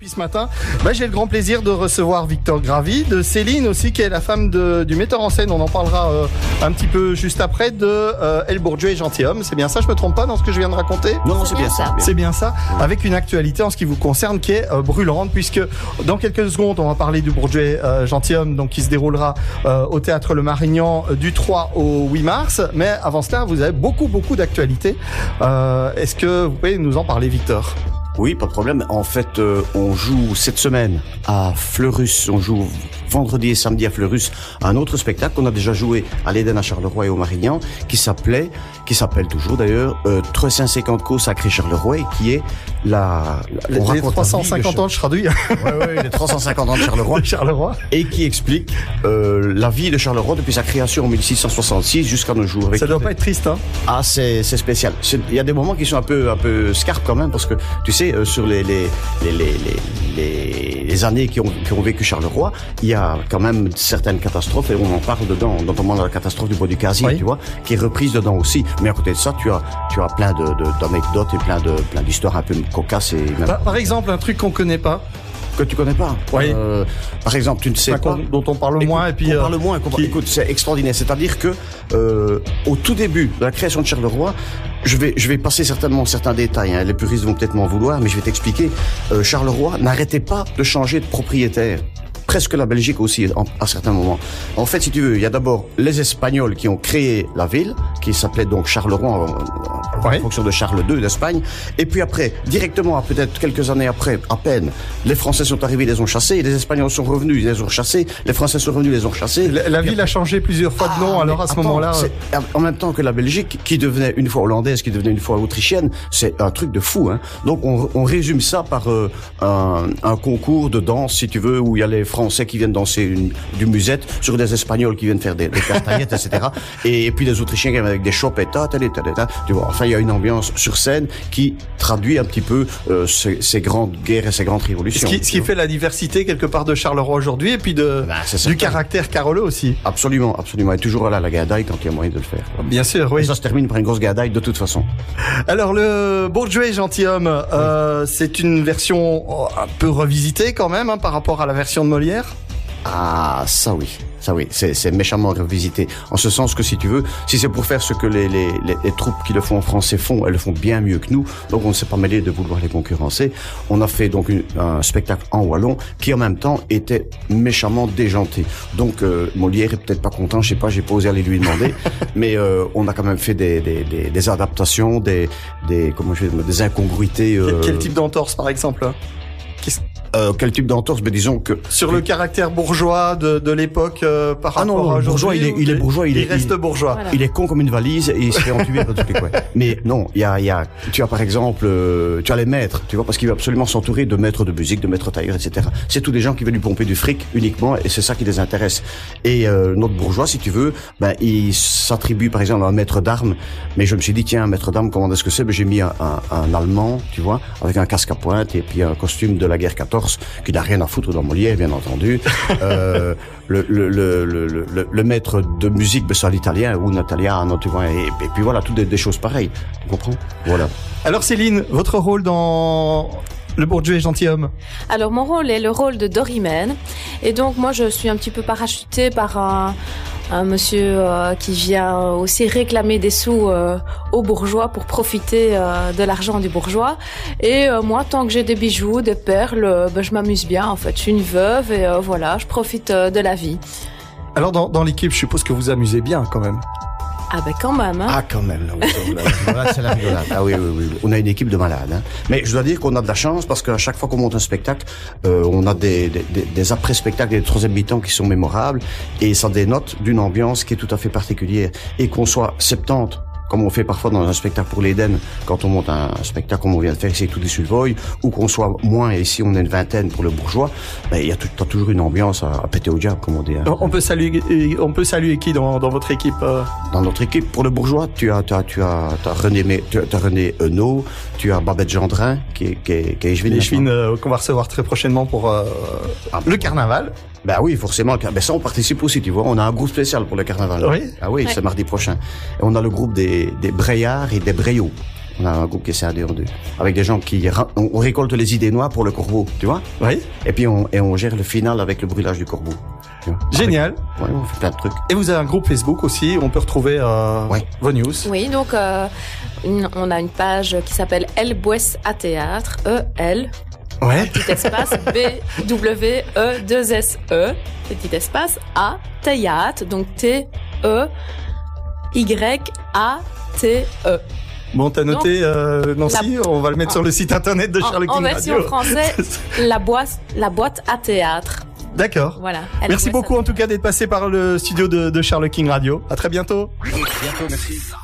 Puis ce matin, j'ai le grand plaisir de recevoir Victor Gravy, de Céline aussi, qui est la femme du metteur en scène. On en parlera un petit peu juste après, de El Bourgeois et Gentilhomme. C'est bien ça, je me trompe pas dans ce que je viens de raconter? Non, c'est bien ça. C'est bien ça, avec une actualité en ce qui vous concerne qui est brûlante, puisque dans quelques secondes, on va parler du Bourgeois Gentilhomme, donc qui se déroulera au Théâtre Le Marignan du 3 au 8 mars. Mais avant cela, vous avez beaucoup d'actualités. Est-ce que vous pouvez nous en parler, Victor? Oui, pas de problème. En fait, on joue cette semaine à Fleurus. On joue vendredi et samedi à Fleurus un autre spectacle qu'on a déjà joué à l'Éden à Charleroi et au Marignan, qui s'appelle toujours d'ailleurs 350 causes sacré Charleroi, et qui est les 350 ans de Chardouille. Ouais, les 350 ans de Charleroi. Et qui explique la vie de Charleroi depuis sa création en 1666 jusqu'à nos jours. Ça doit pas être triste, hein? Ah, c'est spécial. Il y a des moments qui sont un peu scarpes quand même, parce que tu sais, sur les années qui ont vécu Charleroi, il y a quand même certaines catastrophes, et on en parle dedans, notamment la catastrophe du bois du Casier, oui. Tu vois, qui est reprise dedans aussi. Mais à côté de ça, tu as plein d'anecdotes et plein d'histoires un peu cocasses et même... Par exemple, un truc qu'on connaît pas. Que tu connais pas. Oui. Par exemple, tu ne sais pas. Dont on parle moins, et puis. On parle moins. Écoute, c'est extraordinaire. C'est-à-dire que, au tout début de la création de Charleroi, je vais passer certainement certains détails, hein. Les puristes vont peut-être m'en vouloir, mais je vais t'expliquer. Charleroi n'arrêtait pas de changer de propriétaire. Presque la Belgique aussi, à certains moments. En fait, si tu veux, il y a d'abord les Espagnols qui ont créé la ville, qui s'appelait donc Charleroi, en fonction de Charles II d'Espagne. Et puis après, directement, peut-être quelques années après, à peine, les Français sont arrivés, ils les ont chassés, les Espagnols sont revenus, ils les ont chassés, les Français sont revenus, ils les ont chassés. La ville a changé plusieurs fois de nom, alors à ce moment-là... En même temps que la Belgique, qui devenait une fois hollandaise, qui devenait une fois autrichienne, c'est un truc de fou, hein. Donc on résume ça par un concours de danse, si tu veux, où il y a les Français qui viennent danser du musette sur des Espagnols qui viennent faire des castaillettes, etc. Et puis des Autrichiens qui viennent avec des chopettes, tu vois. Enfin, il y a une ambiance sur scène qui traduit un petit peu ces grandes guerres et ces grandes révolutions. Ce qui fait la diversité quelque part de Charleroi aujourd'hui, et puis du caractère caroleux aussi. Absolument. Et toujours là, la gadaille quand il y a moyen de le faire. Bien sûr, oui. Et ça se termine par une grosse gadaille de toute façon. Alors, le Bourgeois Gentilhomme, c'est une version un peu revisitée quand même, hein, par rapport à la version de Molière. Ah, ça oui, c'est méchamment revisité. En ce sens que, si tu veux, si c'est pour faire ce que les troupes qui le font en français font, elles le font bien mieux que nous. Donc on ne s'est pas mêlé de vouloir les concurrencer. On a fait donc un spectacle en wallon qui en même temps était méchamment déjanté. Donc Molière est peut-être pas content, je sais pas, j'ai pas osé aller lui demander, mais on a quand même fait des adaptations, des incongruités. Quel type d'entorse par exemple? Quel type d'entorse? Mais disons que sur le caractère bourgeois de l'époque par rapport à aujourd'hui. Il est bourgeois, il reste bourgeois. Voilà. Il est con comme une valise et il se fait entuber dans tous les coins. Mais non, tu as par exemple, tu as les maîtres, tu vois, parce qu'il veut absolument s'entourer de maîtres de musique, de maîtres tailleurs, etc. C'est tous des gens qui veulent lui pomper du fric uniquement, et c'est ça qui les intéresse. Et notre bourgeois, si tu veux, il s'attribue par exemple à un maître d'armes. Mais je me suis dit, tiens, un maître d'armes, comment est-ce que c'est? J'ai mis un Allemand, tu vois, avec un casque à pointe et puis un costume de la guerre 14. Qui n'a rien à foutre dans Molière, bien entendu. Le maître de musique, c'est l'italien ou l'italiano, tu vois, et puis voilà, toutes des choses pareilles. Tu comprends? Voilà. Alors Céline, votre rôle dans le Bourgeois Gentilhomme? Alors mon rôle est le rôle de Dorimène, et donc moi je suis un petit peu parachutée par un monsieur qui vient aussi réclamer des sous aux bourgeois pour profiter de l'argent du bourgeois. Et moi, tant que j'ai des bijoux, des perles, je m'amuse bien. En fait, je suis une veuve et voilà, je profite de la vie. Alors dans l'équipe, je suppose que vous amusez bien quand même. Ah quand même, hein. Ah quand même, là, c'est la rigolade. Ah oui. On a une équipe de malades, hein. Mais je dois dire qu'on a de la chance, parce qu'à chaque fois qu'on monte un spectacle, on a des après-spectacles, des troisième mi-temps qui sont mémorables, et ça dénote d'une ambiance qui est tout à fait particulière. Et qu'on soit 70, comme on fait parfois dans un spectacle pour l'Éden, quand on monte un spectacle comme on vient de faire ici, tout des Sulvoy, ou qu'on soit moins, et ici on est une vingtaine pour le bourgeois, t'as toujours une ambiance à péter au diable, comme on dit, hein. On peut saluer qui dans votre équipe? Dans notre équipe, pour le bourgeois, tu as René Henault, tu as Babette Gendrin, qui est Échevine, qu'on va recevoir très prochainement pour le carnaval. Ben oui, forcément. Ben ça, on participe aussi, tu vois. On a un groupe spécial pour le carnaval. Oui. Ah oui, c'est mardi prochain. Et on a le groupe des Breillards et des Breillots. On a un groupe qui est scindé en deux. Avec des gens on récolte les idées noires pour le corbeau, tu vois? Oui. Et puis on gère le final avec le brûlage du corbeau. Génial. Ouais, on fait plein de trucs. Et vous avez un groupe Facebook aussi, on peut retrouver vos news. Oui, donc on a une page qui s'appelle El Bues à Théâtre, E-L, Ouais. petit espace, B-W-E-2-S-E, petit espace, A, Théâtre, donc T-E-Y-A-T-E. Bon, t'as noté, Nancy, on va le mettre sur le site internet de Charles En King version Radio. français, la boîte à théâtre. D'accord. Voilà. Merci beaucoup en tout cas d'être passé par le studio de Charles King Radio. À très bientôt. Bientôt, merci.